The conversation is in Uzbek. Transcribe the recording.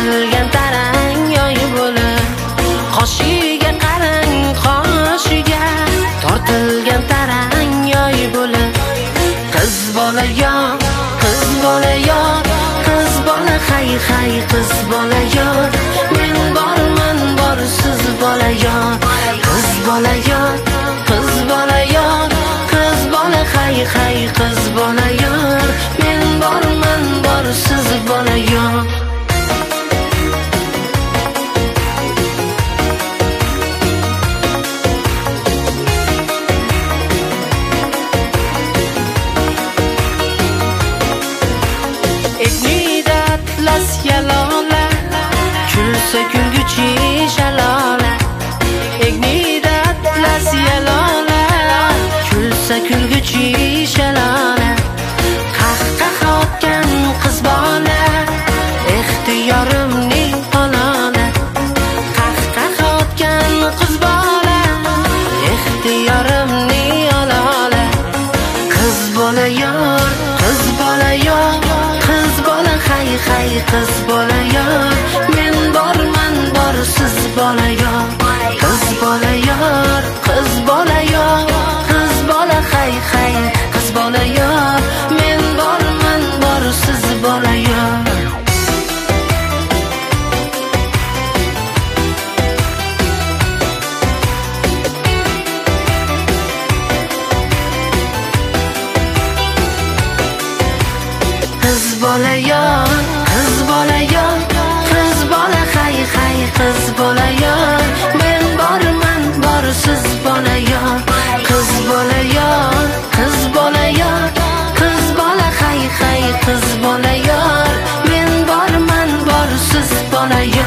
tortilgan tarang yoy bo'lib, qoshiga qarang qoshiga tortilgan tarang yoy bo'lib, qiz bola yor, qiz bola yor, qiz bola hay hay, qiz bola yor, men borman bor siz bola yor, qiz bola yor, qiz bola yor, qiz bola hay hay, qiz bola yor, men borman bor siz bola yor. Egnida atlas yalola, kulsa kulguchi shalola. Egnida atlas yalola, kulsa kulguchi shalola. Qahqaha otgan qiz bola, ixtiyorimning olola. Qahqaha otgan qiz bola, ixtiyorimning olola. Qiz bola yor, qiz bola yor, qiz bola hay hay, qiz bola yor, men borman bor siz bola yor, qiz bola yor, qiz bola yor, qiz bola hay hay, qiz bola yor, men borman bor siz bola yor. Qiz bola yor, qiz bola yor, qiz bola hay hay, qiz bola yor, men borman bor siz bola yor, qiz bola yor, qiz bola yor, qiz bola hay hay, qiz bola yor, men borman bor siz bola yor.